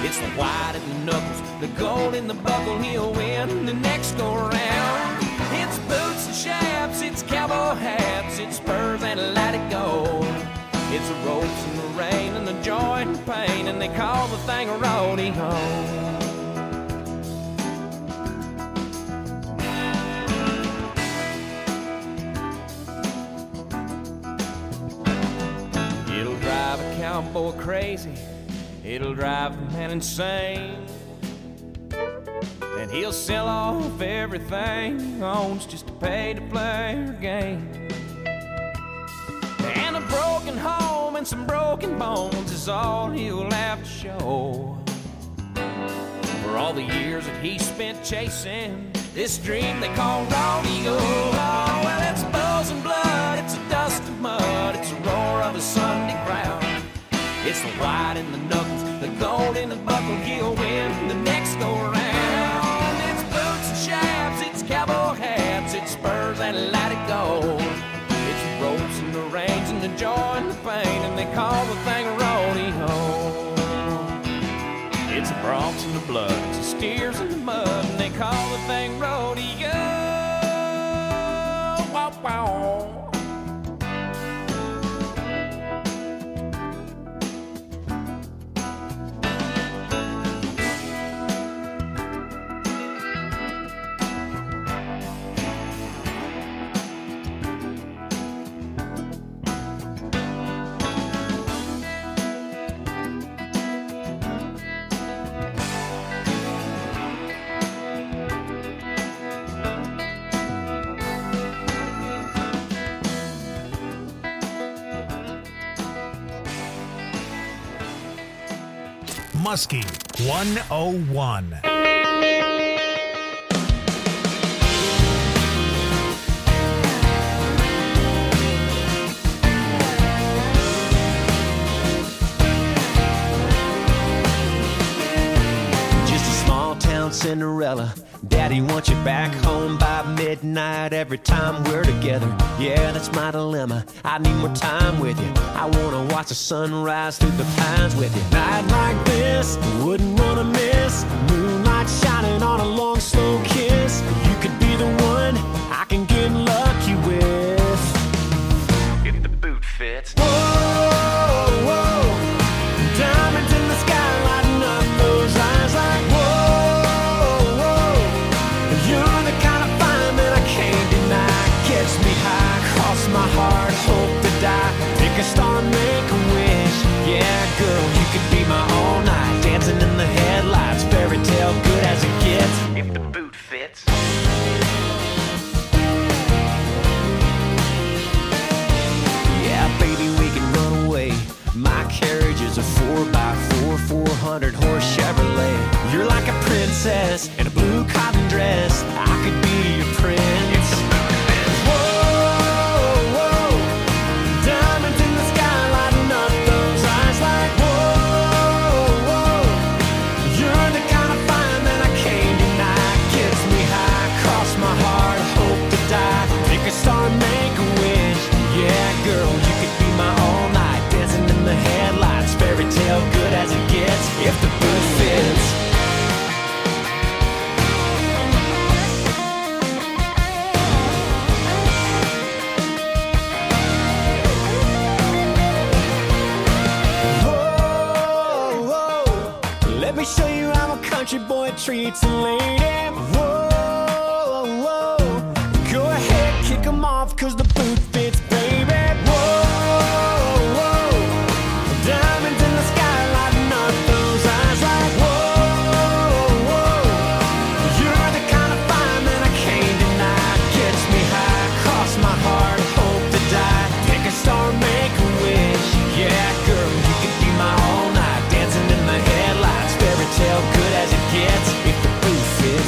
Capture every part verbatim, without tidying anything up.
It's the white in the knuckles, the gold in the buckle. He'll win the next go around. It's boots and chaps, it's cowboy hats, it's spurs and let it go. It's the ropes and the rain and the joy and the pain, and they call the thing a rodeo. It'll drive a cowboy crazy, it'll drive a man insane, and he'll sell off everything he owns just to pay to play her game. And a broken home and some broken bones is all he'll have to show for all the years that he spent chasing this dream they call rodeo. Oh, well, it's bulls and blood, it's a dust of mud, it's a roar of a Sunday crowd. It's the white in the knuckles, the gold in the buckle. He'll win the next go around. It's boots and chaps, it's cowboy hats, it's spurs and let it go. It's ropes and the reins and the joy and the pain, and they call the thing a rodeo. It's the broncs and the blood, it's the steers in the mud, and they call the thing rodeo. Wow, wow. Muskie one oh one. Just a small town Cinderella. Daddy wants you back home by midnight every time we're together. Yeah, that's my dilemma. I need more time with you. I wanna watch the sunrise through the pines with you. Night like this, wouldn't wanna miss. Moonlight shining on a long, slow kiss. You could be the one I can get lucky with. If the boot fits. Whoa, whoa, diamonds in the sky lighting up those eyes like whoa. You're the kind of fire that I can't deny. Gets me high, cross my heart, hope to die. Pick a star, make a wish. Yeah, girl, you could be my all night. Dancing in the headlights, fairy tale good as it gets. If the boot fits. Yeah, baby, we can run away. My carriage is a four by four, four hundred horse Chevrolet. You're like a princess in a blue cotton dress. I could be your prince. Whoa, whoa, diamonds in the sky lighting up those eyes like whoa, whoa. You're the kind of fire that I can't deny. Gets me high, cross my heart, hope to die. Pick a star, make a wish. Yeah, girl, you could be my all night. Dancing in the headlights, fairy tale good as it gets. If the boot fits. Let me show you how a country boy treats a lady. Whoa, whoa. Go ahead, kick 'em off, cause the boot fits, baby. Whoa, whoa. Diamonds in the sky lighting up those eyes like whoa, whoa. You're the kind of fire that I can't deny. Gets me high, cross my heart, hope to die. Pick a star, make a wish. Yeah, girl, you could be my all night. Dancing in the headlights, fairy tale good as it gets. If the boot fits.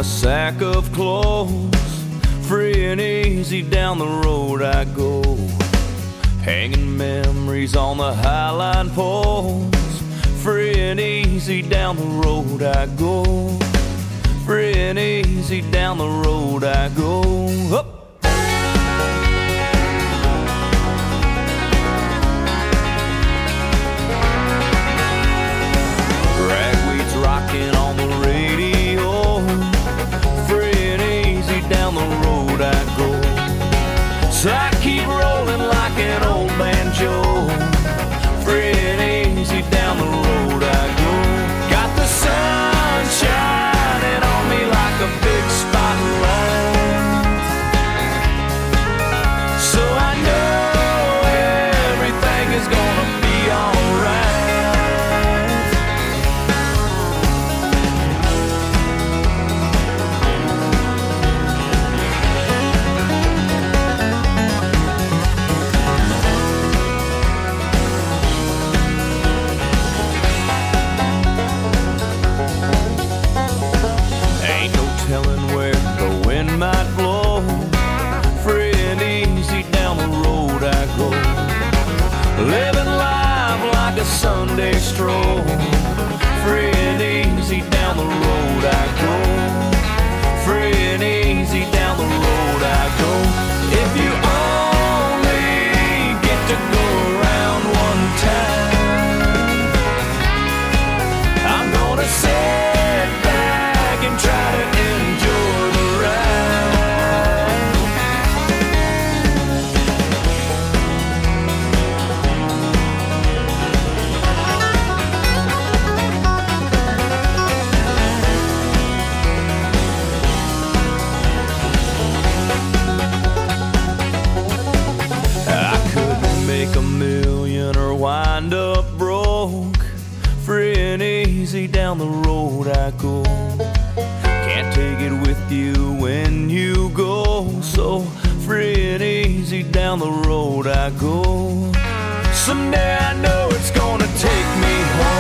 a sack of clothes. Free and easy down the road I go, hanging memories on the highline poles. Free and easy down the road I go, free and easy down the road I go. Up. Ragweed's rocking on the radio. Free and easy down the road I go. So I keep rolling like an old banjo. Free and easy down the road I go. Got the sun shining on me like a big spotlight, so I know everything is gonna be alright. Might blow. Free and easy down the road I go, living life like a Sunday stroll. Free and easy down the road I go, free and easy down the road I go. If you only get to go around one time, I'm gonna sit back and try to enjoy the ride. Make a million or wind up broke. Free and easy down the road I go. Can't take it with you when you go, so free and easy down the road I go. Someday I know it's gonna take me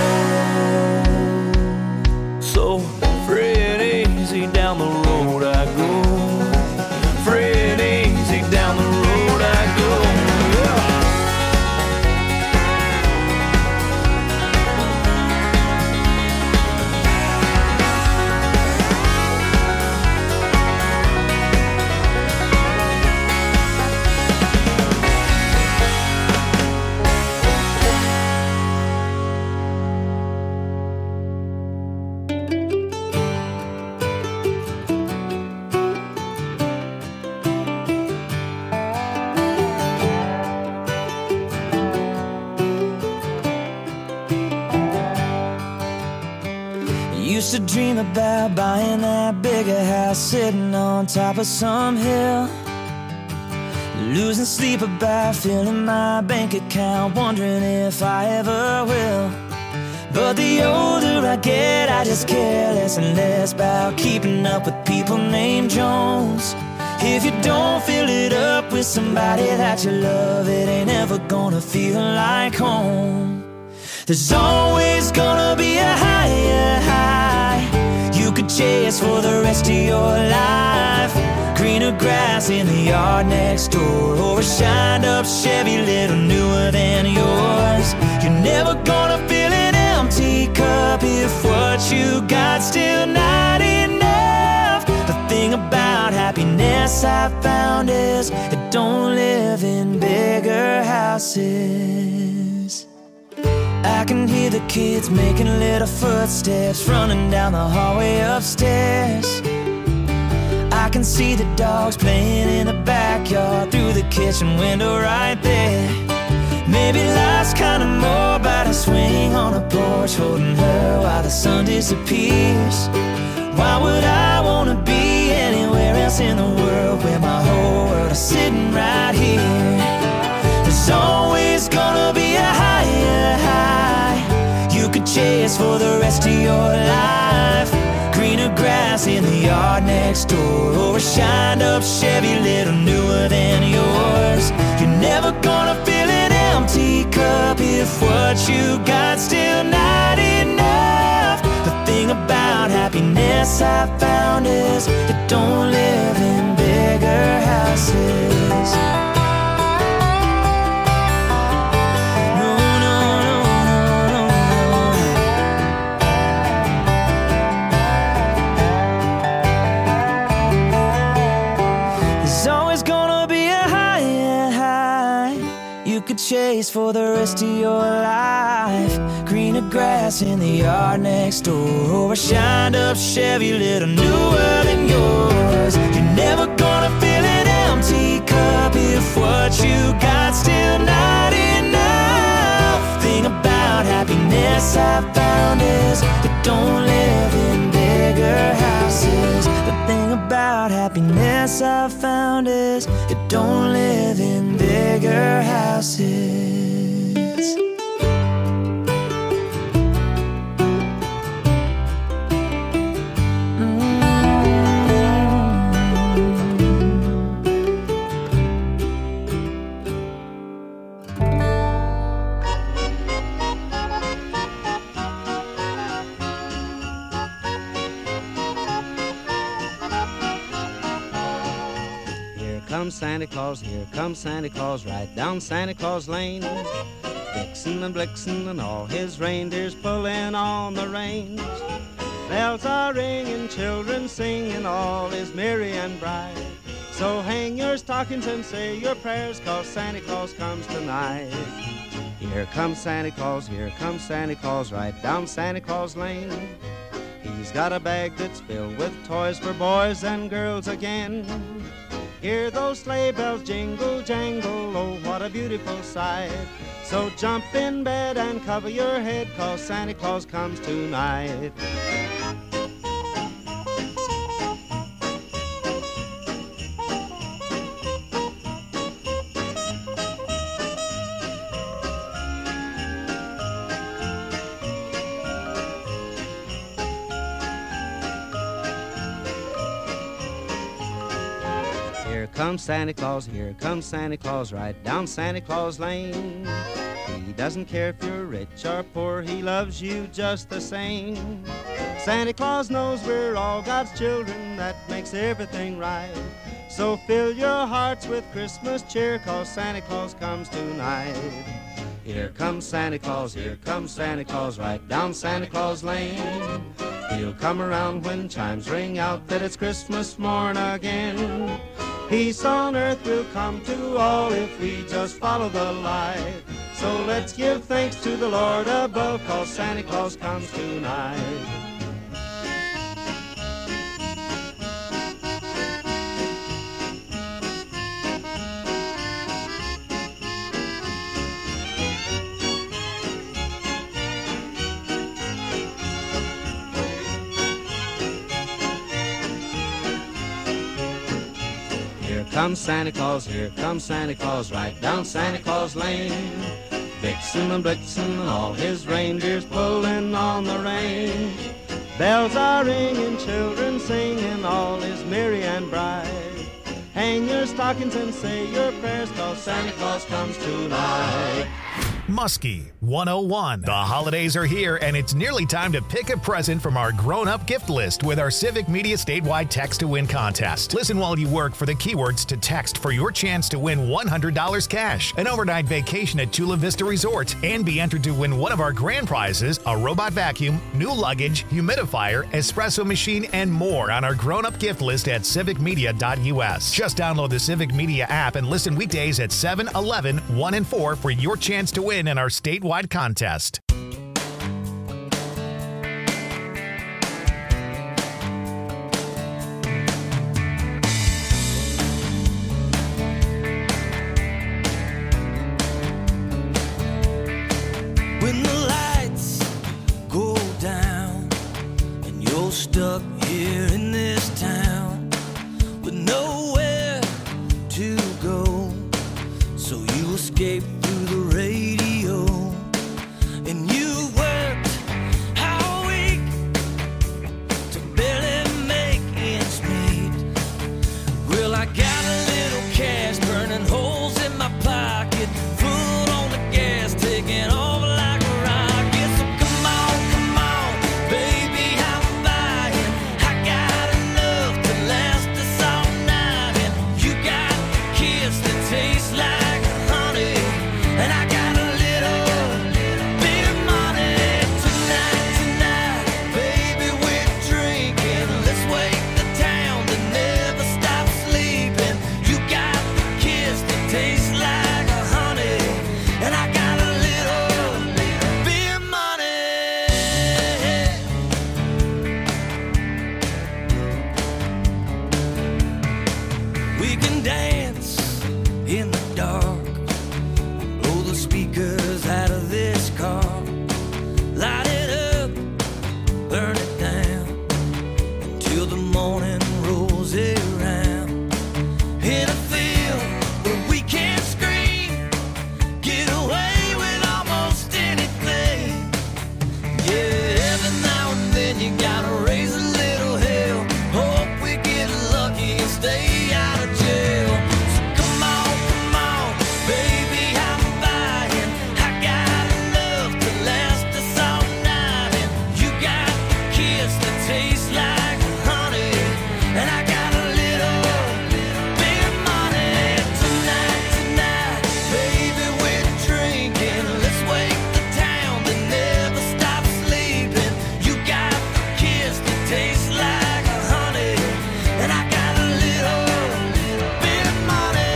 home, so free and easy down the road I go. Free and easy down the road I go. Used to dream about buying that bigger house, sitting on top of some hill, losing sleep about filling my bank account, wondering if I ever will. But the older I get, I just care less and less about keeping up with people named Jones. If you don't fill it up with somebody that you love, it ain't ever gonna feel like home. There's always gonna be a higher high you could chase for the rest of your life. Greener grass in the yard next door, or a shined up Chevy little newer than yours. You're never gonna fill an empty cup if what you got still not enough. The thing about happiness I found is it don't live in bigger houses. I can hear the kids making little footsteps running down the hallway upstairs. I can see the dogs playing in the backyard through the kitchen window right there. Maybe life's kinda more about a swing on a porch, holding her while the sun disappears. Why would I wanna be anywhere else in the world where my whole world is sitting right here? There's always gonna be a higher high you could chase for the rest of your life. Greener grass in the yard next door, or a shined up Chevy little newer than yours. You're never gonna fill an empty cup if what you got still not enough. The thing about happiness I found is face for the rest of your life. Greener grass in the yard next door, or a shined up Chevy little newer than yours. You're never gonna fill an empty cup if what you got still not enough. Thing about happiness I've found is it don't live in bigger houses. The thing about happiness I've found is it don't live in bigger houses. Santa Claus, here comes Santa Claus, right down Santa Claus Lane. Vixen and Blixen and all his reindeers pulling on the reins. Bells are ringing, children singing, all is merry and bright. So hang your stockings and say your prayers, 'cause Santa Claus comes tonight. Here comes Santa Claus, here comes Santa Claus, right down Santa Claus Lane. He's got a bag that's filled with toys for boys and girls again. Hear those sleigh bells jingle, jangle, oh, what a beautiful sight. So jump in bed and cover your head, 'cause Santa Claus comes tonight. Here comes Santa Claus, here comes Santa Claus, right down Santa Claus Lane. He doesn't care if you're rich or poor, he loves you just the same. Santa Claus knows we're all God's children, that makes everything right. So fill your hearts with Christmas cheer, 'cause Santa Claus comes tonight. Here comes Santa Claus, here comes Santa Claus, right down Santa Claus Lane. He'll come around when chimes ring out that it's Christmas morn again. Peace on earth will come to all if we just follow the light. So let's give thanks to the Lord above, 'cause Santa Claus comes tonight. Here comes Santa Claus, here comes Santa Claus, right down Santa Claus Lane. Vixen and Blixen and all his reindeers pulling on the reins. Bells are ringing, children singing, all is merry and bright. Hang your stockings and say your prayers, 'cause Santa Claus comes tonight. Muskie one oh one. The holidays are here, and it's nearly time to pick a present from our grown-up gift list with our Civic Media statewide Text to Win contest. Listen while you work for the keywords to text for your chance to win one hundred dollars cash, an overnight vacation at Chula Vista Resort, and be entered to win one of our grand prizes, a robot vacuum, new luggage, humidifier, espresso machine, and more on our grown-up gift list at civic media dot u s. Just download the Civic Media app and listen weekdays at seven, eleven, one, and four for your chance to win in our statewide contest. When the lights go down and you're stuck here in this town with nowhere to go, so you escape through the radio and gotta raise a little hell. Hope we get lucky and stay out of jail. So come on, come on, baby, I'm buying. I got enough to last us all night. And you got the kiss that tastes like honey. And I got a little bit of money. Tonight, tonight, baby, we're drinking. Let's wake the town that never stops sleeping. You got the kiss that tastes like honey. And I got a little bit of money.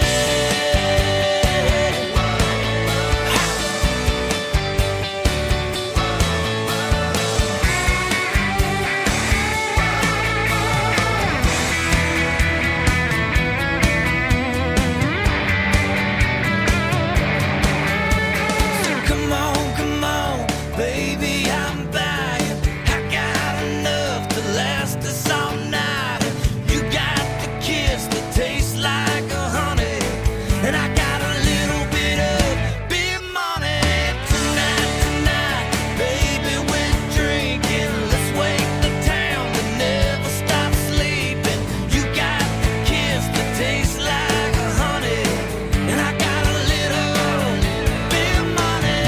So come on, come on, baby, I'm buying. I got enough to last us all night. You got the kiss that tastes like a honey, and I got a little bit of big money. Tonight, tonight, baby, we're drinking. Let's wake the town that never stops sleeping. You got the kiss that tastes like a honey, and I got a little bit of money.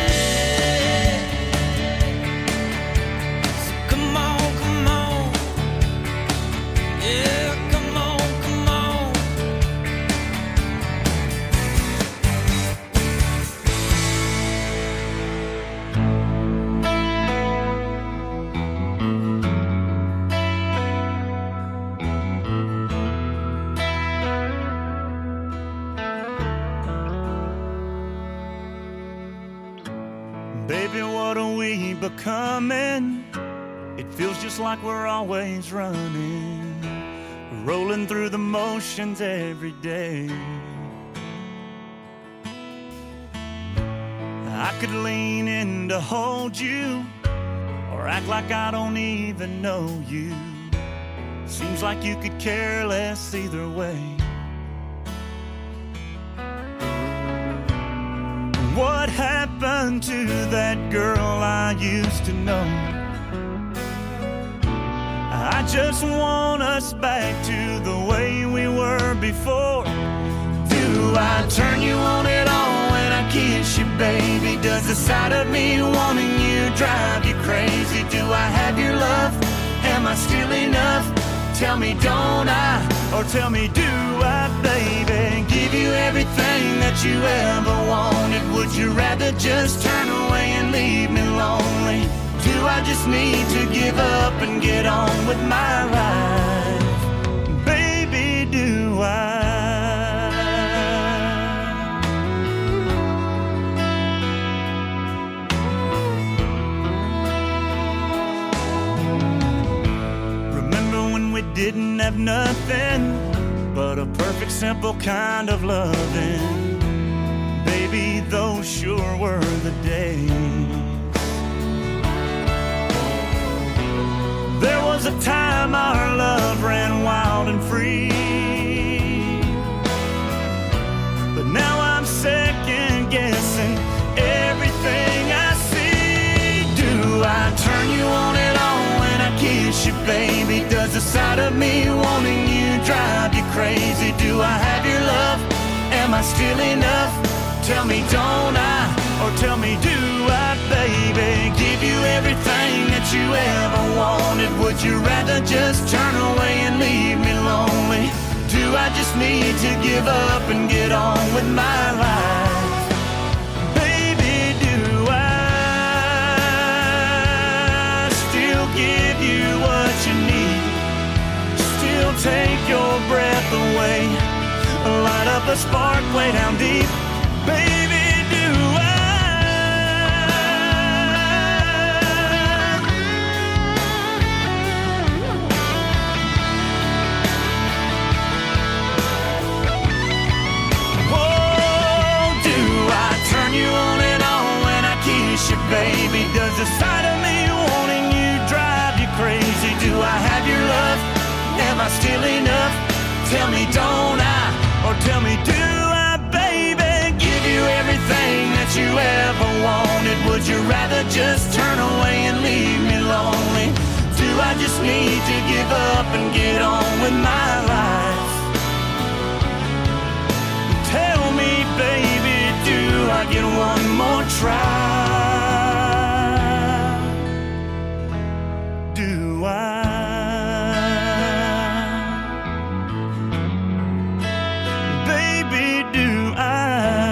So come on, come on, yeah, come on, come on. Baby, what are we becoming? It feels just like we're always running, rolling through the motions every day. I could lean in to hold you, or act like I don't even know you. Seems like you could care less either way. What happened to that girl I used to know? I just want us back to the way we were before. Do I turn you on at all when I kiss you, baby? Does the sight of me wanting you drive you crazy? Do I have your love? Am I still enough? Tell me, don't I? Or tell me, do I, baby? Give you everything that you ever wanted. Would you rather just turn away and leave me lonely? Do I just need to give up and get on with my life? Baby, do I? Didn't have nothing but a perfect, simple kind of loving. Baby, those sure were the days. There was a time our love ran wild and free, but now I'm second guessing everything I see. Do I turn you on at all when I kiss you, baby? Does the sight of me wanting you drive you crazy? Do I have your love? Am I still enough? Tell me, don't I? Or tell me, do I, baby? Give you everything that you ever wanted. Would you rather just turn away and leave me lonely? Do I just need to give up and get on with my life? Baby, do I still give you what you need? Still take your breath away, light up a spark way down deep. Baby, do I? Oh, do I turn you on and on when I kiss you, baby? Does the sight of me wanting you drive you crazy? Do I have your love? Am I still enough? Tell me, don't I? Or tell me, do I, baby? Give you everything that you ever wanted. Would you rather just turn away and leave me lonely? need to give up and get on with my life. Tell me, baby, do I get one more try? Do I? Baby, do I?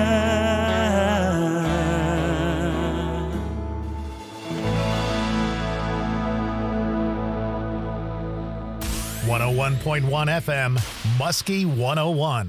one oh one point one F M, Muskie one oh one.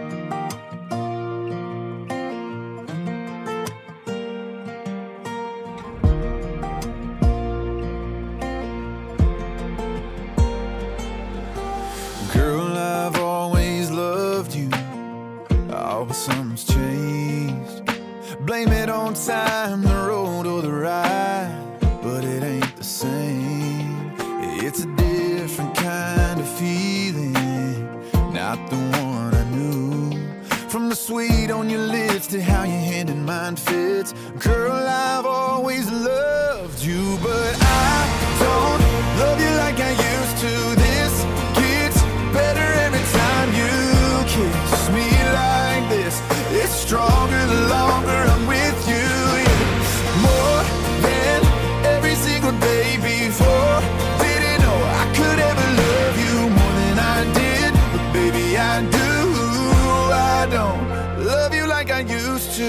Girl, I've always loved you. Oh, but something's changed. Blame it on time, the road or the ride, but it ain't the same. It's a different kind of feeling, not the one I knew. From the sweet on your lips to how your hand in mine fits. Girl, I've always loved you, but I don't love you like I used to. This gets better every time you kiss me like this. It's stronger the longer I'm with you, yeah. More than every single day before. Didn't know I could ever love you more than I did, but baby I do. I don't love you like I used to.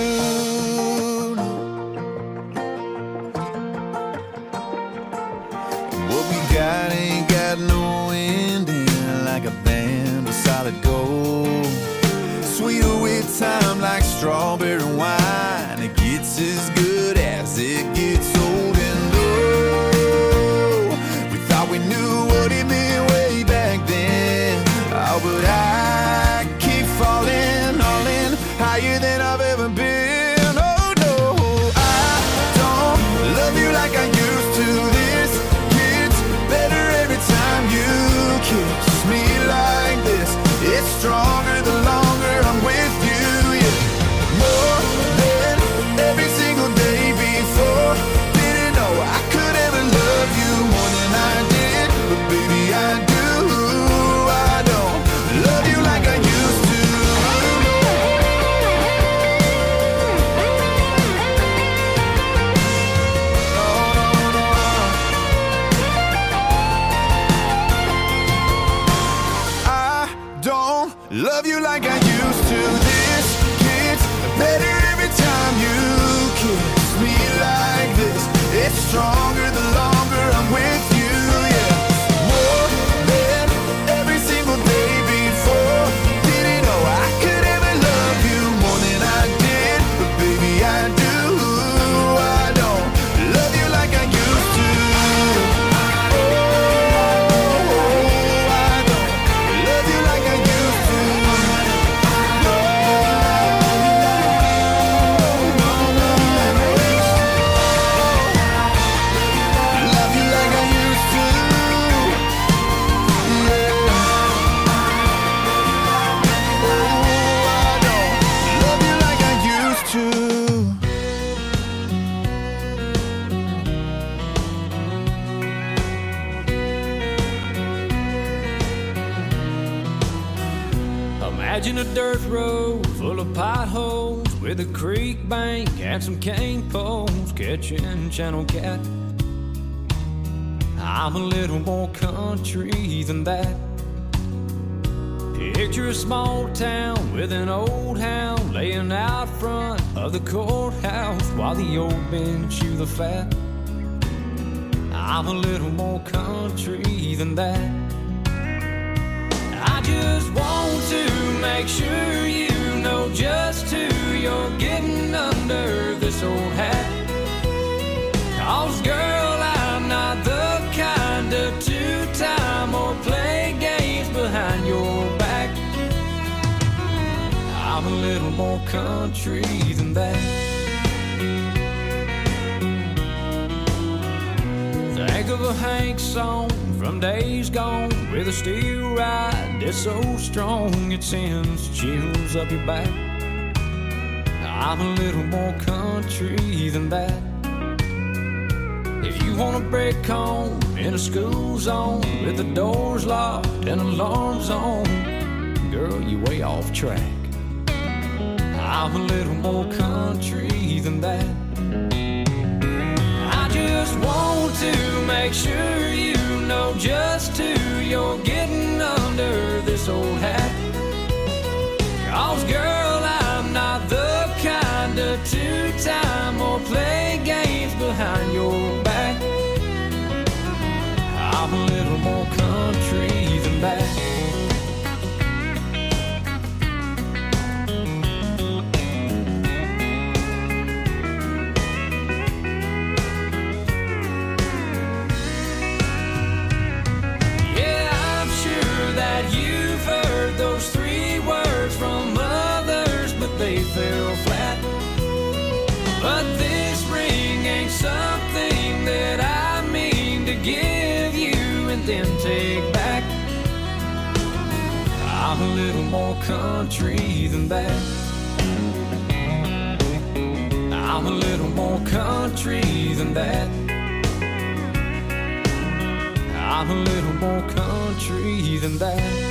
What we got ain't got no ending, like a band of solid gold. Sweeter with time like strawberry wine. It gets as good as it gets old. And oh, we thought we knew what it meant way back then. Oh, but I keep falling, all in, higher than I've ever been. Oh no, I don't love you like I used to. This gets better every time you kiss me like this. It's stronger the longer I'm with you, yeah. More than every single day before. Didn't know I could ever love you more than I did, but baby I do. I don't love you like I used to. No, no, no. I don't love you like I used to. This gets better every time you kiss me like this. It's stronger the longer I'm with you, yeah. More than every single day before. Didn't know I could ever love you more than I did, but baby I do. I don't love you like I used to. Oh, I don't love you like I used to. No, no, no, love you like I used to. Yeah. Oh, I don't love you like I used to. Imagine a dirt road full of potholes with a creek bank and some cane poles catching channel cat. I'm a little more country than that. Picture a small town with an old hound laying out front of the courthouse while the old men chew the fat. I'm a little more country than that. I just want to make sure you know just who you're getting under this old hat. 'Cause girl, I'm not the kind to two-time or play games behind your back. I'm a little more country than that. Think of a Hank song from days gone with a steel ride that's so strong it sends chills up your back. I'm a little more country than that. If you wanna break home in a school zone with the doors locked and alarms on, girl, you way off track. I'm a little more country than that. I just want to make sure you know just who you're getting under this old hat. 'Cause girl, I'm not the kind of two-time or play games behind your back. I'm a little more country than that. They fell flat, but this ring ain't something that I mean to give you and then take back. I'm a little more country than that. I'm a little more country than that. I'm a little more country than that.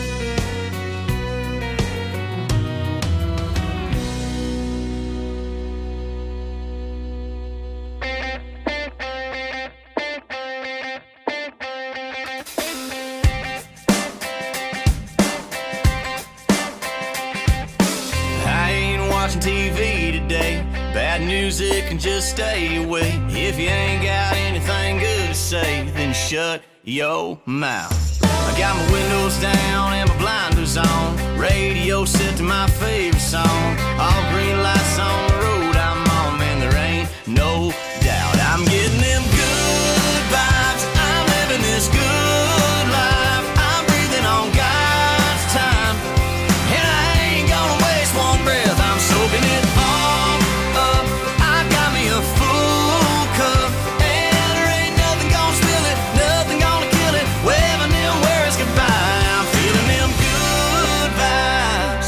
T V today, bad music and just stay away. If you ain't got anything good to say, then shut your mouth. I got my windows down and my blinders on, radio set to my favorite song. All green lights on the road I'm on, man, there ain't no doubt. I'm getting them good vibes, I'm living this good life. I'm breathing on God's time, and I ain't gonna waste one breath. I'm soaking it all up. I got me a full cup, and there ain't nothing gonna spill it, nothing gonna kill it. Waving them words goodbye. I'm feeling them good vibes.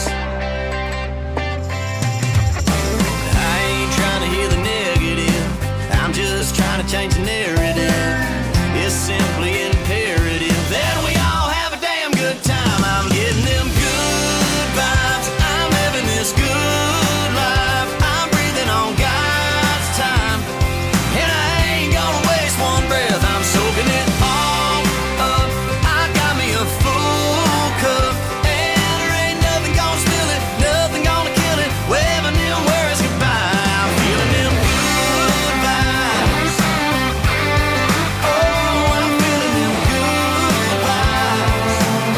I ain't trying to hear the negative, I'm just trying to change the narrative. It's simply imperative that we all have a damn good time. I'm getting them good vibes, I'm living this good life. I'm breathing on God's time, and I ain't gonna waste one breath. I'm soaking it all up. I got me a full cup, and there ain't nothing gonna spill it, nothing gonna kill it. Waving them words goodbye. I'm feeling them good vibes. Oh, I'm feeling them good vibes.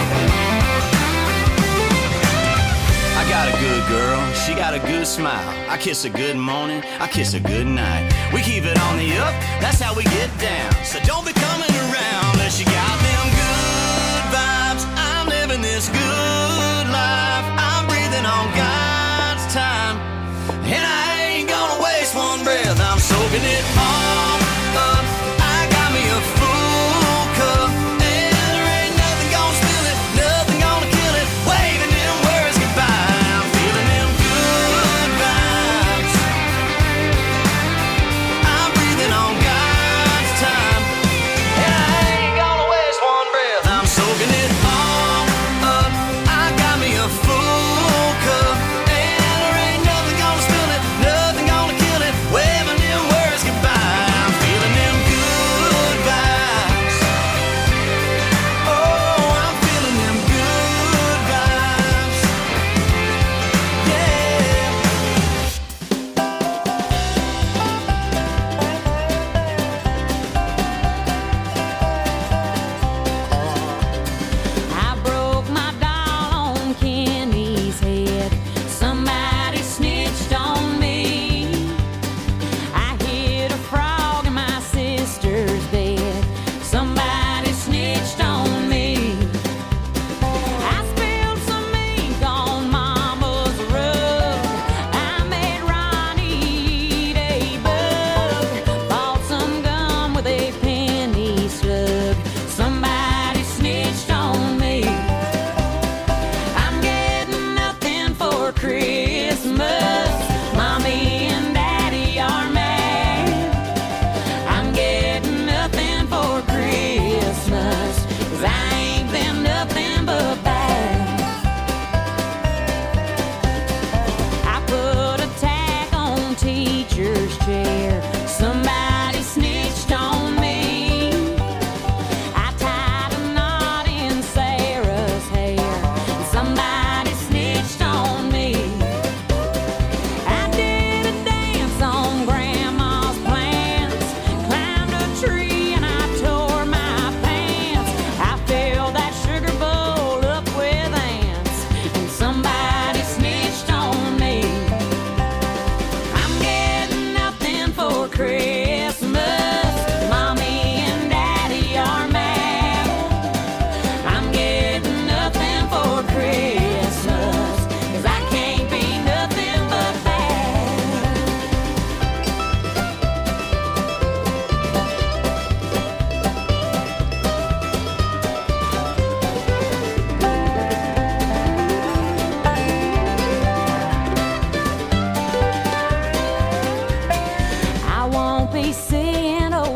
I got a good girl, she got a good smile. I kiss her good morning, I kiss her good night. We keep it on the up, that's how we get down. So don't be coming around unless you got them good vibes. I'm living this good life. I'm breathing on God's time, and I ain't gonna waste one breath. I'm soaking it all up. I got me a full cup, and there ain't nothing gonna spill it, nothing gonna kill it. Waving them words goodbye. I'm feeling them good vibes. I'm breathing on God's time,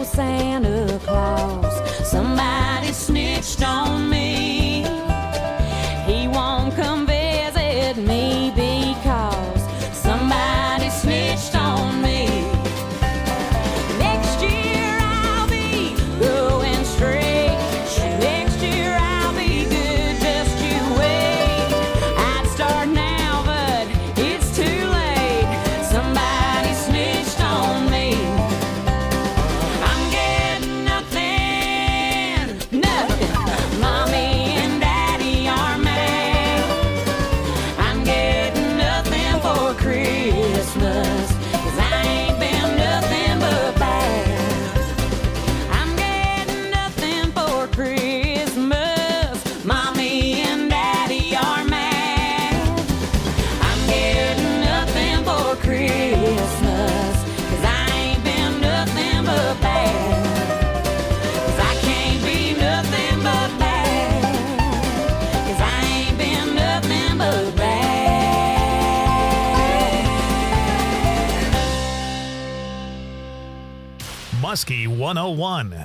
old Santa Claus. Somebody snitched on me. He won't come visit me because somebody snitched on me. Next year I'll be going straight. Next year I'll be good, just you wait. I'd start now, but it's too late. Somebody snitched on me. I'm getting nothing, nothing. Mommy and Daddy are mad. I'm getting nothing for Christmas, 'cause I ain't been nothing but bad. I'm getting nothing for Christmas. Mommy and Daddy are mad. I'm getting nothing for Christmas, 'cause I ain't been nothing but bad. 'Cause I can't be nothing but bad. 'Cause I ain't been nothing but bad. Muskie one oh one.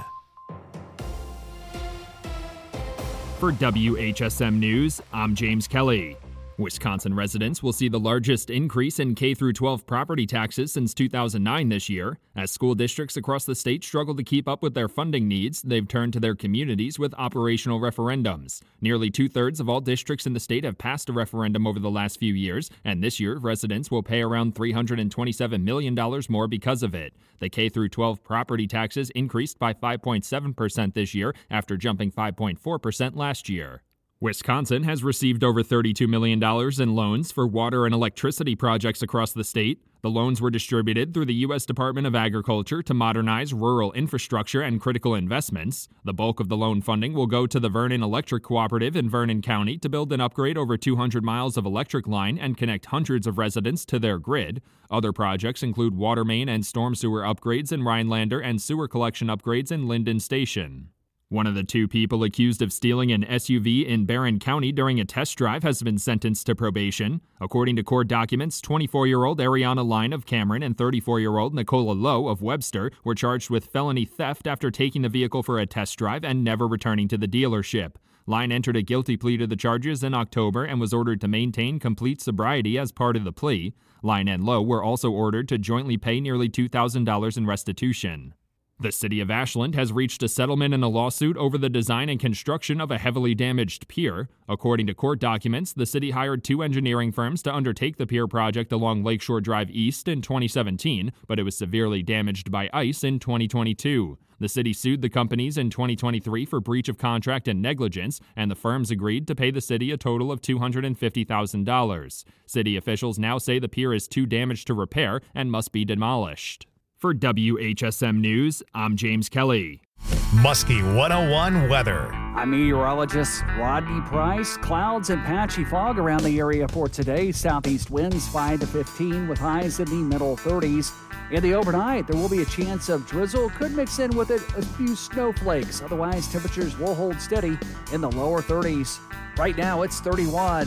For W H S M News, I'm James Kelly. Wisconsin residents will see the largest increase in K through twelve property taxes since two thousand nine this year. As school districts across the state struggle to keep up with their funding needs, they've turned to their communities with operational referendums. Nearly two-thirds of all districts in the state have passed a referendum over the last few years, and this year residents will pay around three hundred twenty-seven million dollars more because of it. The K through twelve property taxes increased by five point seven percent this year after jumping five point four percent last year. Wisconsin has received over thirty-two million dollars in loans for water and electricity projects across the state. The loans were distributed through the U S Department of Agriculture to modernize rural infrastructure and critical investments. The bulk of the loan funding will go to the Vernon Electric Cooperative in Vernon County to build and upgrade over two hundred miles of electric line and connect hundreds of residents to their grid. Other projects include water main and storm sewer upgrades in Rhinelander and sewer collection upgrades in Linden Station. One of the two people accused of stealing an S U V in Barron County during a test drive has been sentenced to probation. According to court documents, twenty-four-year-old Ariana Line of Cameron and thirty-four-year-old Nicola Lowe of Webster were charged with felony theft after taking the vehicle for a test drive and never returning to the dealership. Line entered a guilty plea to the charges in October and was ordered to maintain complete sobriety as part of the plea. Line and Lowe were also ordered to jointly pay nearly two thousand dollars in restitution. The city of Ashland has reached a settlement in a lawsuit over the design and construction of a heavily damaged pier. According to court documents, the city hired two engineering firms to undertake the pier project along Lakeshore Drive East in twenty seventeen, but it was severely damaged by ice in twenty twenty-two. The city sued the companies in twenty twenty-three for breach of contract and negligence, and the firms agreed to pay the city a total of two hundred fifty thousand dollars. City officials now say the pier is too damaged to repair and must be demolished. For W H S M News, I'm James Kelly. Muskie one oh one weather. I'm meteorologist Rodney Price. Clouds and patchy fog around the area for today. Southeast winds five to fifteen with highs in the middle thirties. In the overnight, there will be a chance of drizzle. Could mix in with it a few snowflakes. Otherwise, temperatures will hold steady in the lower thirties. Right now, it's thirty-one.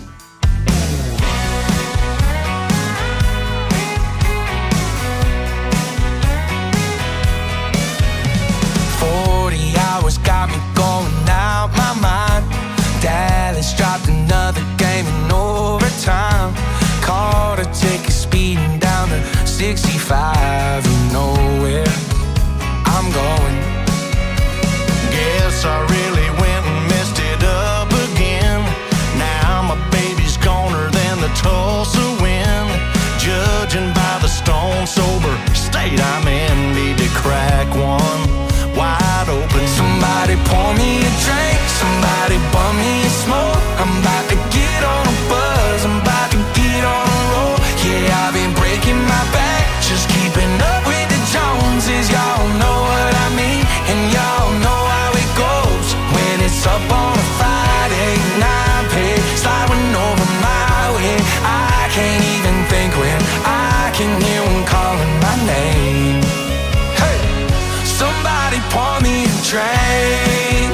forty hours got me going out my mind. Dallas dropped another game in overtime. Caught a ticket speeding down to sixty-five. You know where I'm going. Guess I really went and messed it up again. Now my baby's goner than the Tulsa wind. Judging by the stone sober state I'm in, need to crack one wide open. Somebody pour me a drink, somebody bum me a smoke. I'm about to get on a buzz, I'm about to get on a roll. Yeah, I've been breaking my back, just keeping up with the Joneses. Y'all know what I mean, and y'all know how it goes. When it's up on a Friday night, pay sliding over my way. I can't even think when I can hear one calling my name. Somebody pour me a drink.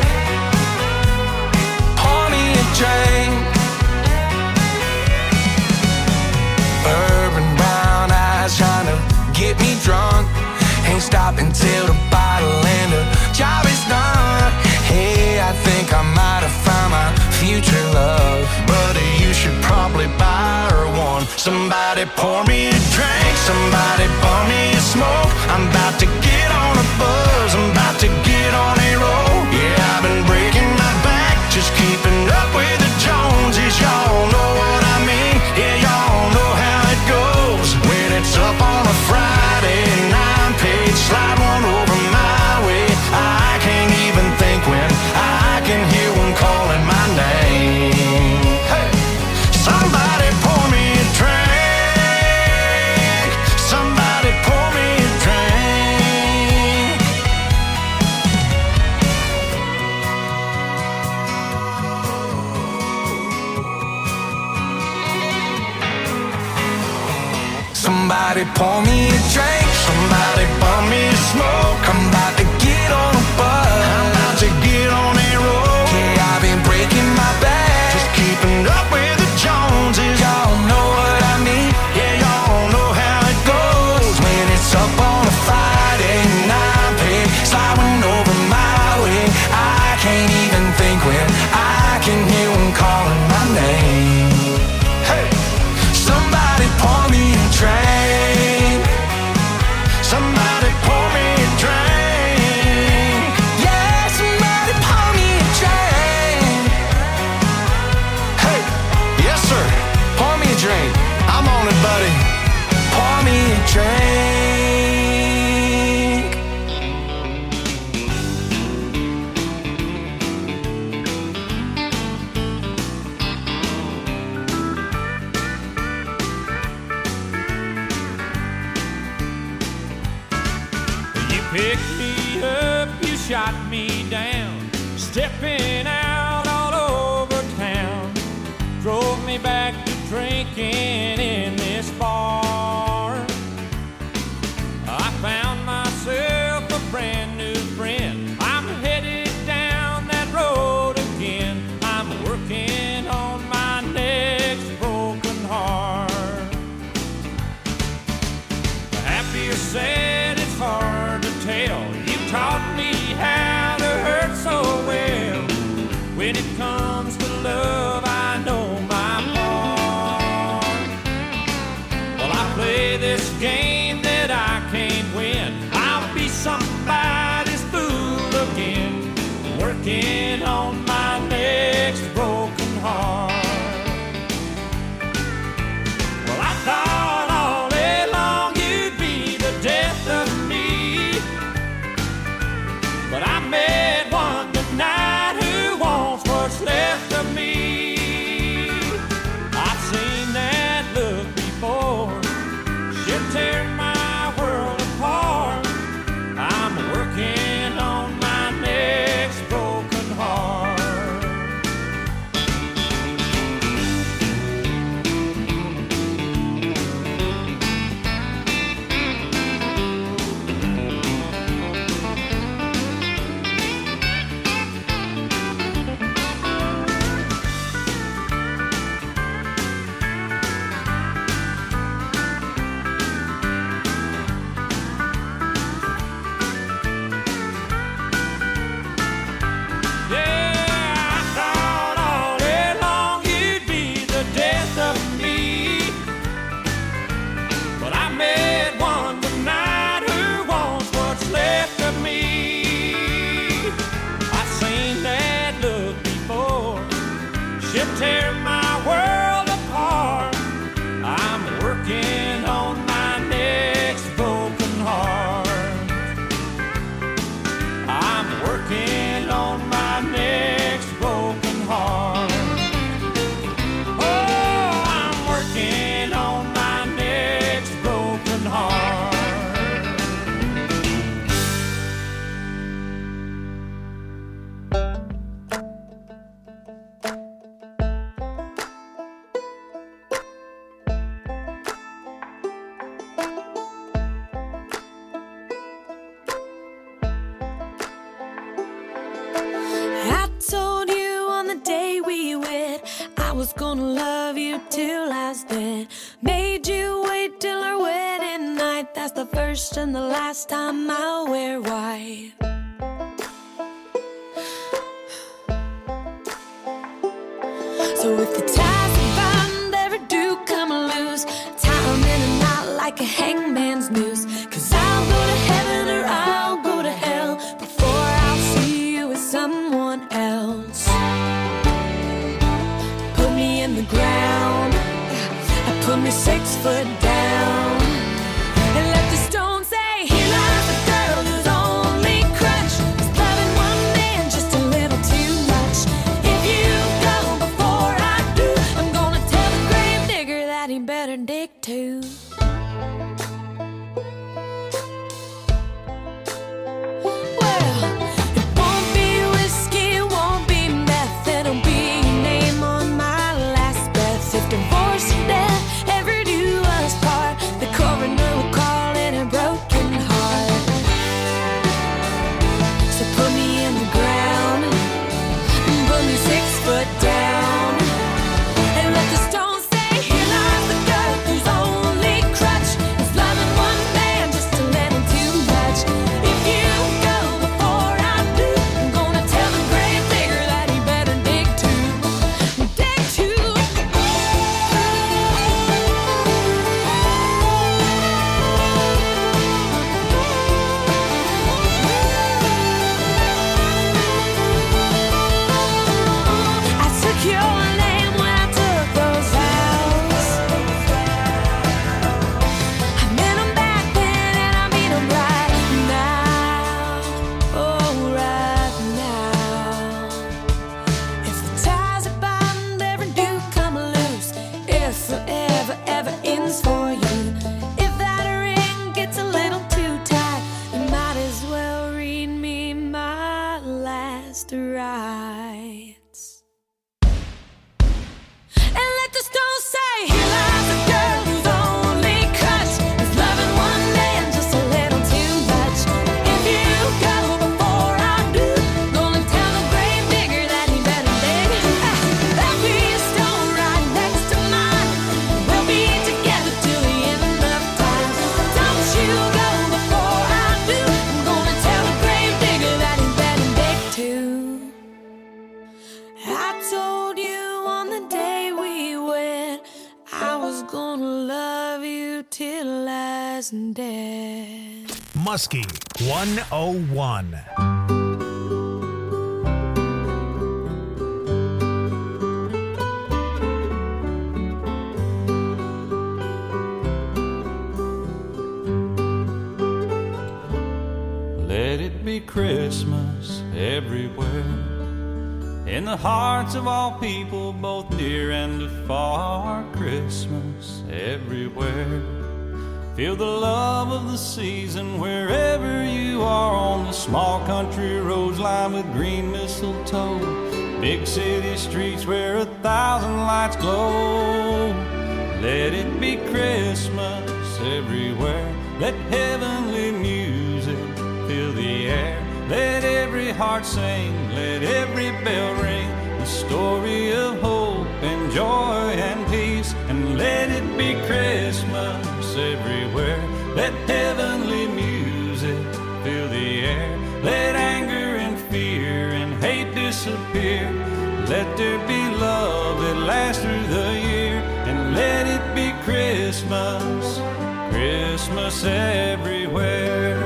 Pour me a drink. Urban brown eyes trying to get me drunk. Ain't stopping till the bottle pour me a drink. Somebody pour me a smoke. I'm about to get on a buzz. I'm about to get on a roll. Yeah, I've been breaking my back, just keeping up with the Joneses. Y'all know what I mean. Yeah, y'all know how it goes. When it's up on a Friday and I'm paid, slide one over my way. I can't even think when I can hear one calling my name. Hey, somebody pour me a drink. Somebody pour me a drink. Somebody pour me a drink. Somebody pour me a smoke. I'm about to get on a bus. I'm about to get on a roll. Yeah, I've been breaking my back, just keeping up with the Joneses. Y'all know what I mean. Yeah, y'all know how it goes. When it's up on a Friday and I'm paid, sliding over my way. I can't even think when I can hear one calling my name. Hey, somebody pour me a drink. Somebody pour me a drink. Yeah, somebody pour me a drink. Hey, yes sir, pour me a drink. I'm on it, buddy. Pour me a drink. You picked me up, you shot me down, stepping out all over town. Drove me back to drinking in this bar. I found myself a brand new friend. I'm headed down that road again. I'm working on my next broken heart. Happy or sad, it's hard to tell. You taught me how to hurt so well. When it comes to love, I know my part. Well, I play this game that I can't win. I'll be somebody's fool again, working on my next broken heart. Well, I thought all day long you'd be the death of me, but I met one tonight who wants what's left of me. I've seen that look before. She'll tear my world apart. I'm working on my next broken heart. Tear my world apart. I'm working on my next broken heart. I'm working on my next broken heart. Oh, I'm working on my next broken heart. Was gonna love you till I was dead. Made you wait till our wedding night. That's the first and the last time I'll wear white. So if the ties of bond ever do come loose, time like a hangman's noose. Cause I'll go to heaven or I'll go to hell before I'll see you with someone else. Put me in the ground, I put me six foot down, and let the stone say, here lies the girl whose only crutch is loving one man just a little too much. If you go before I do, I'm gonna tell the grave digger that he better dig too. Muskie one oh one. Let it be Christmas everywhere, in the hearts of all people, both near and afar. Christmas everywhere. Feel the love of the season wherever you are, on the small country roads lined with green mistletoe, big city streets where a thousand lights glow. Let it be Christmas everywhere. Let heavenly music fill the air. Let every heart sing, let every bell ring, the story of hope and joy and peace. And let it be Christmas everywhere. Let heavenly music fill the air. Let anger and fear and hate disappear. Let there be love that lasts through the year. And let it be Christmas, Christmas everywhere.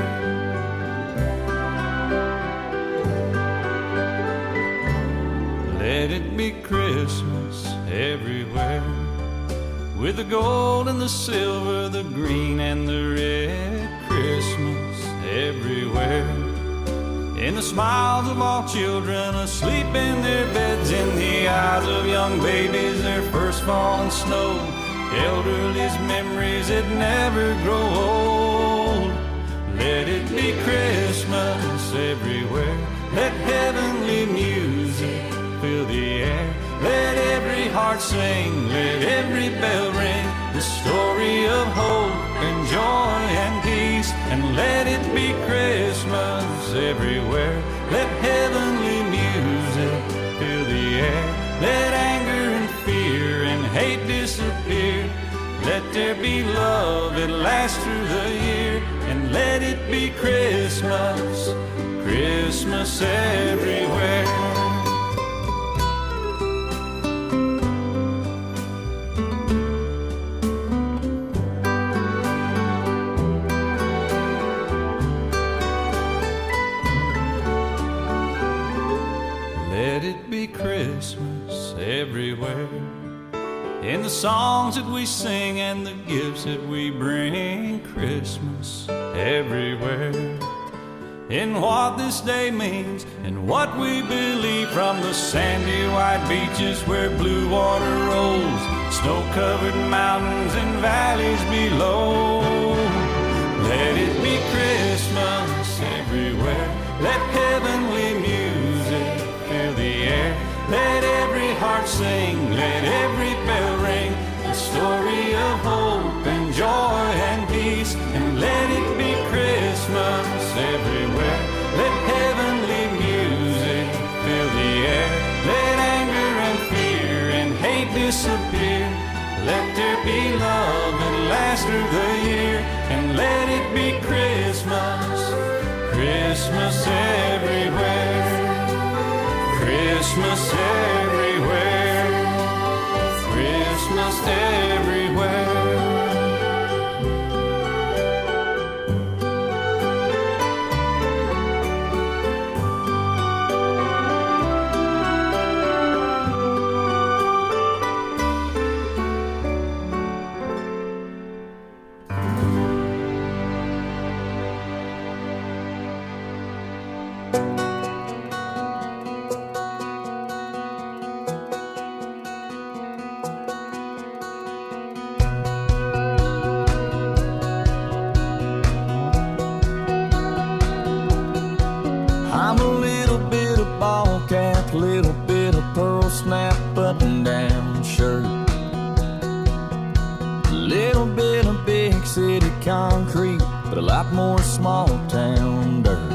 Let it be Christmas everywhere. With the gold and the silver, the green and the red. Christmas everywhere. In the smiles of all children asleep in their beds, in the eyes of young babies, their first fallen snow. Elderly's memories that never grow old. Let it be Christmas everywhere. Let heavenly music fill the air. Let every heart sing, let every bell ring, the story of hope and joy and peace. And let it be Christmas everywhere. Let heavenly music fill the air. Let anger and fear and hate disappear. Let there be love that lasts through the year. And let it be Christmas, Christmas everywhere. be Christmas everywhere. In the songs that we sing and the gifts that we bring, Christmas everywhere. In what this day means and what we believe, from the sandy white beaches where blue water rolls, snow-covered mountains and valleys below. Let it be Christmas everywhere. Let heavenly music fill the air. Let every heart sing, let every bell ring, the story of hope and joy and peace. And let it be Christmas everywhere. Let heavenly music fill the air. Let anger and fear and hate disappear. Let there be love that lasts through the year. And let it be Christmas, Christmas everywhere. Christmas everywhere. Christmas everywhere. I'm a little bit of ball cap, little bit of pearl snap button down shirt, little bit of big city concrete, but a lot more small town dirt.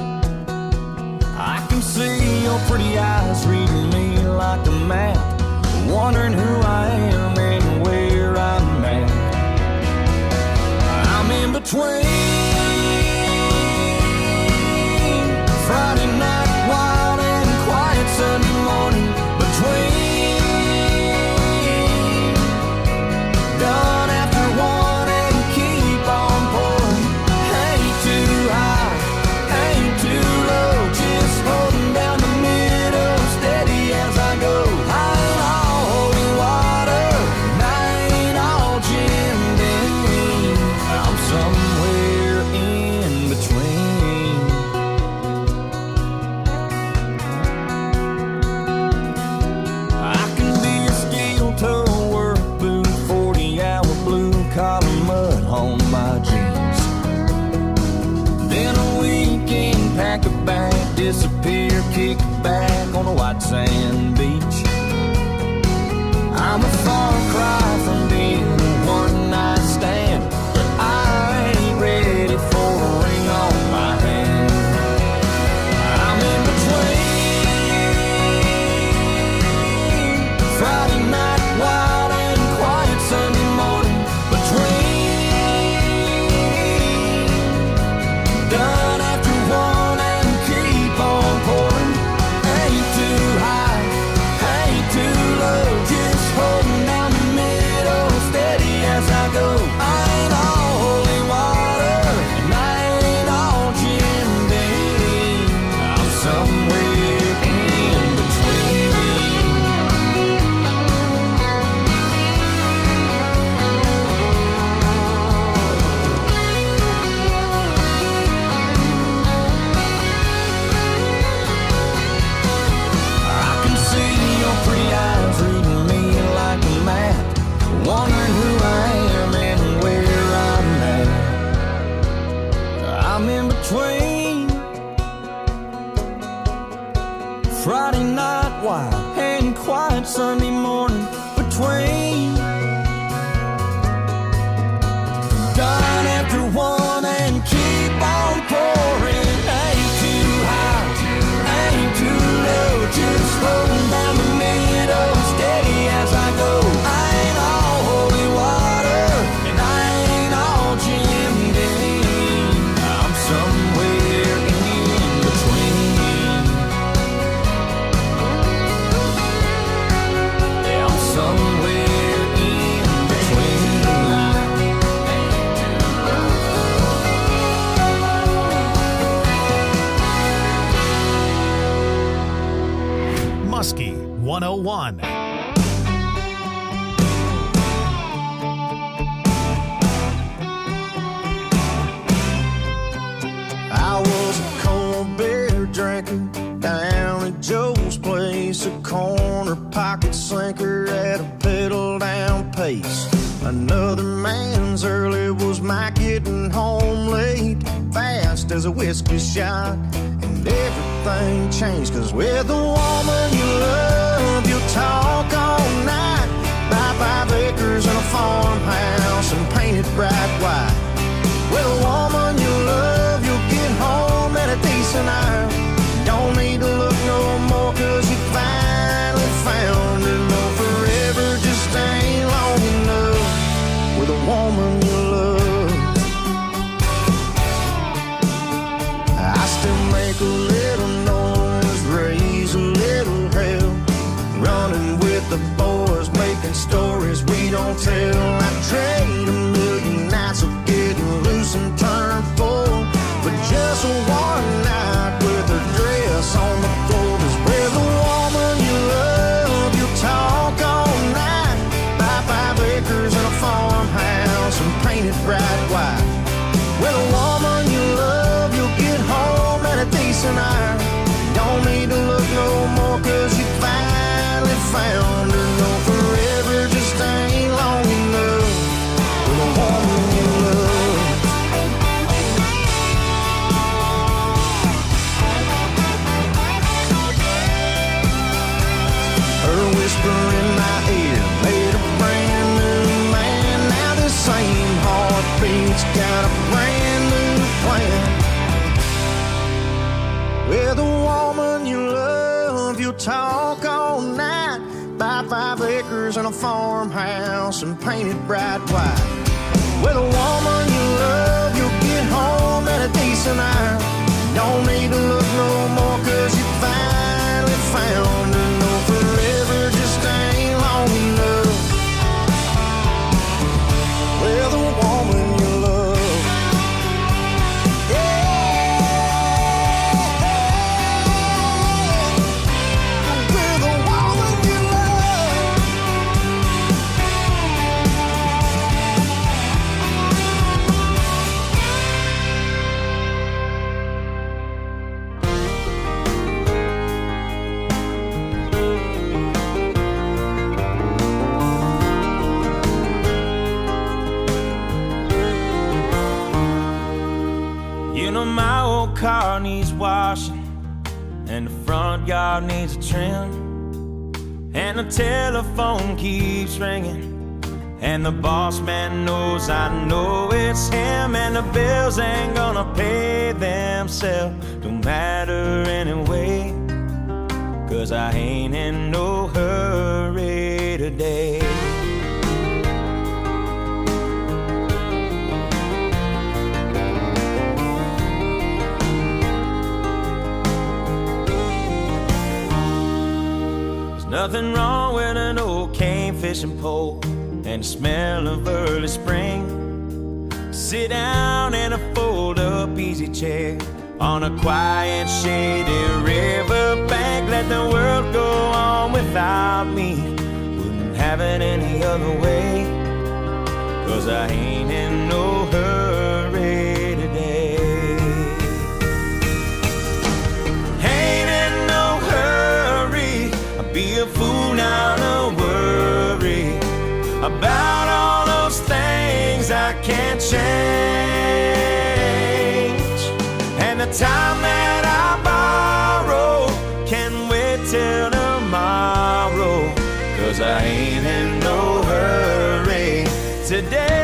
I can see your pretty eyes reading me like a map, wondering who I am and where I'm at. I'm in between Friday night wild and quiet Sunday morning, between done after one and keep on pouring. Ain't too high, ain't too low, just holding down the middle, steady as I go. I ain't all holy water, and I ain't all Jim Beam. I'm somewhere in between. Collar mud on my jeans, then a weekend pack a bag, disappear, kick back on a white sand beach. I'm a far cry from being a one night stand, but I ain't ready for a ring on my hand. I'm in between Friday night wild and quiet Sunday morning, done after one and keep on pouring. Ain't too high, ain't too low, just holding down the middle, steady as I go. I ain't all holy water, and I ain't all Jim Beam. I'm somewhere in between. Pretty eyes reading me like a map, wondering who I am and where I'm at. I'm in between Friday night wild and quiet Sunday morning, between done after one and keep on pouring. Ain't too high, ain't too low, just holding down the middle, steady as I go. I ain't all holy water, and I ain't all Jim Beam. I'm somewhere in between. Yeah, I'm somewhere in between. Husky one oh one. I was a cold beer drinker down at Joe's place, a corner pocket sinker at a pedal down pace. Another man's early was my getting home late, fast as a whiskey shot, and everything changed. Cause with the woman you love, you'll talk all night, buy five acres and a farmhouse and paint it bright white. With a woman you love, you'll get home at a decent hour. Don't need to look no more cause you finally found her. No, forever just ain't long enough with a woman you love. I still make a little noise, raise a little hell, running with the boys, making stories we don't tell. I trade a million nights of getting loose and turn full for just one night with her dress on the floor. Cause with a woman you love, you'll talk all night, buy five acres and a farmhouse and paint it bright white. With a woman you love, you'll get home at a decent hour. Don't need to look no more cause you finally found her. No, forever just ain't long enough with a woman you love. Her whisper in my ear made a brand new man. Now the same heartbeat's got a brand new plan. With a woman you love, you'll talk all night, buy five acres and a farmhouse and paint it bright white. With a woman you love, you'll get home at a decent hour. Don't need to look no more cause you finally found her. No, forever just ain't long enough with a woman you love. With a woman you love. You know my old car needs washing, and the front yard needs a trim, and the telephone keeps ringing, and the boss man knows I know it's him, and the bills ain't gonna pay themselves. Don't matter anyway, cause I ain't in no hurry today. Nothing wrong with an old cane fishing pole and the smell of early spring. Sit down in a fold-up easy chair on a quiet, shady river bank. Let the world go on without me. Wouldn't have it any other way, cause I ain't in no hurry today. Ain't in no hurry, I'd be a fool now to worry about all those things I can't change. And the time that I borrow can wait till tomorrow, cause I ain't in no hurry today.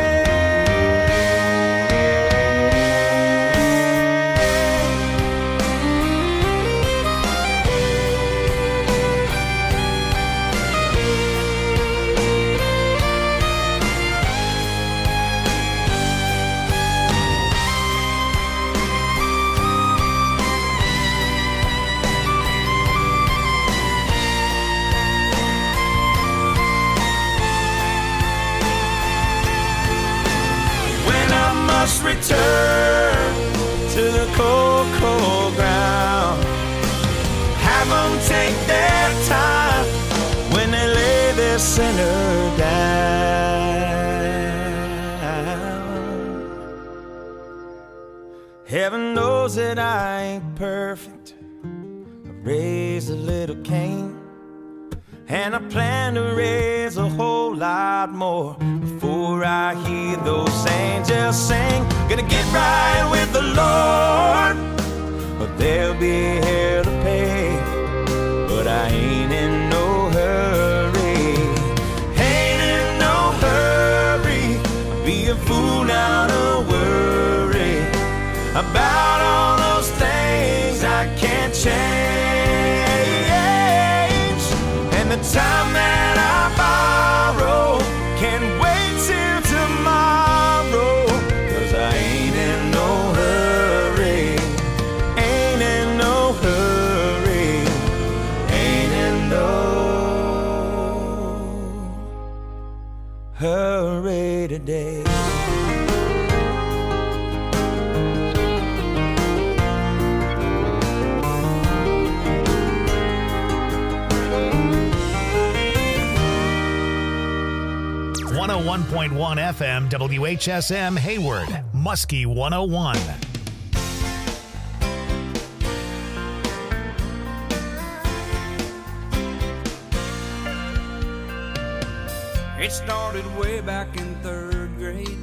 Heaven knows that I ain't perfect. I raised a little Cain, and I plan to raise a whole lot more before I hear those angels sing. Gonna get right with the Lord, but there'll be hell to pay. But I ain't in no hurry, ain't in no hurry. I'd be a fool now to worry about all those things I can't change. And the time that I borrow can wait till tomorrow, 'cause I ain't in no hurry, ain't in no hurry, ain't in no hurry today. one oh one point one F M W H S M Hayward, Muskie one oh one. It started way back in third grade.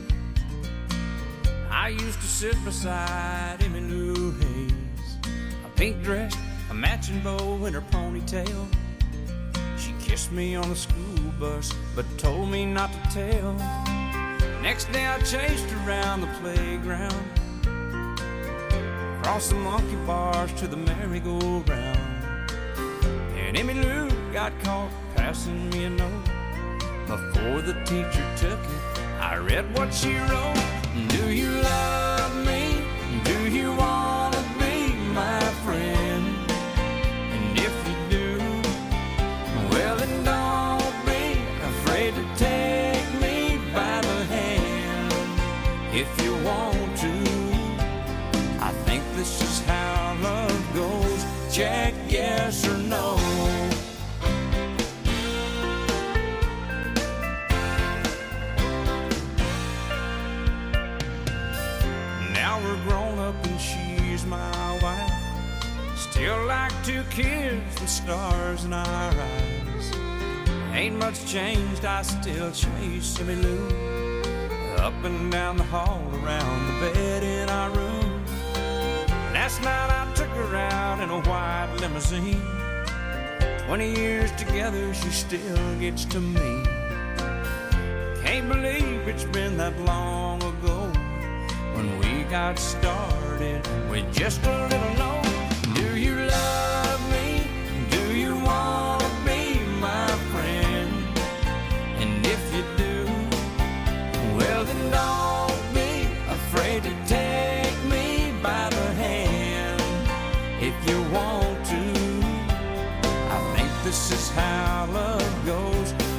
I used to sit beside Emmylou Hayes, a pink dress, a matching bow in her ponytail. She kissed me on the school bus, but told me not to tell. Next day I chased her around the playground, across the monkey bars to the merry-go-round. And Emmylou got caught passing me a note. Before the teacher took it, I read what she wrote. Do you love me? Do you want to be my friend? And if you do, well then don't be afraid to take me by the hand. If you want to, I think this is how love goes. Check yes or no. Now we're grown up and she's my wife. Still like two kids with stars in our eyes. Ain't much changed, I still chase Emmylou up and down the hall, around the bed in our room. Last night I took her out in a white limousine. Twenty years together, she still gets to me. Can't believe it's been that long ago when we got started with just a little note. Do you love me? Do you want to be my friend? And if you do, well then don't be afraid to take me by the hand. If you want to, I think this is how love